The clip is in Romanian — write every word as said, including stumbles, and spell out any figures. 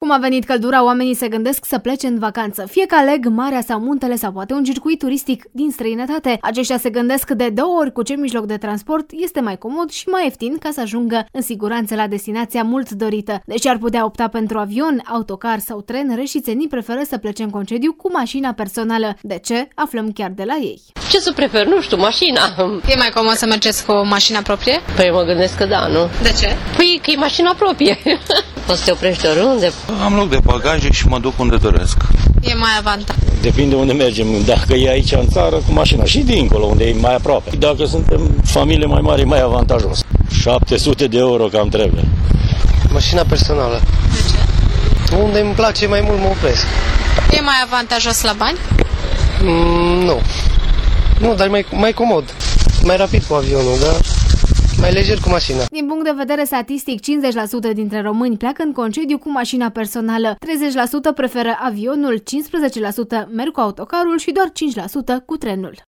Cum a venit căldura, oamenii se gândesc să plece în vacanță, fie că aleg marea sau muntele sau poate un circuit turistic din străinătate. Aceștia se gândesc de două ori cu ce mijloc de transport este mai comod și mai ieftin ca să ajungă în siguranță la destinația mult dorită. Deși ar putea opta pentru avion, autocar sau tren, reșițenii preferă să plece în concediu cu mașina personală. De ce? Aflăm chiar de la ei. Ce să prefer? Nu știu, mașina. E mai comod să mergeți cu o mașină proprie? Păi mă gândesc că da, nu? De ce? Păi că e mașina proprie. Poți să te oprești oriunde. Am loc de bagaje și mă duc unde doresc. E mai avantaj. Depinde unde mergem. Dacă e aici în țară, cu mașina, și dincolo, unde e mai aproape. Dacă suntem familie mai mare, e mai avantajos. șapte sute de euro cam trebuie. Mașina personală. De ce? Unde îmi place mai mult mă opresc. E mai avantajos la bani? Mm, nu. Nu, dar mai, mai comod. Mai rapid cu avionul, dar mai lejer cu mașina. Din punct de vedere statistic, cincizeci la sută dintre români pleacă în concediu cu mașina personală, treizeci la sută preferă avionul, cincisprezece la sută merg cu autocarul și doar cinci la sută cu trenul.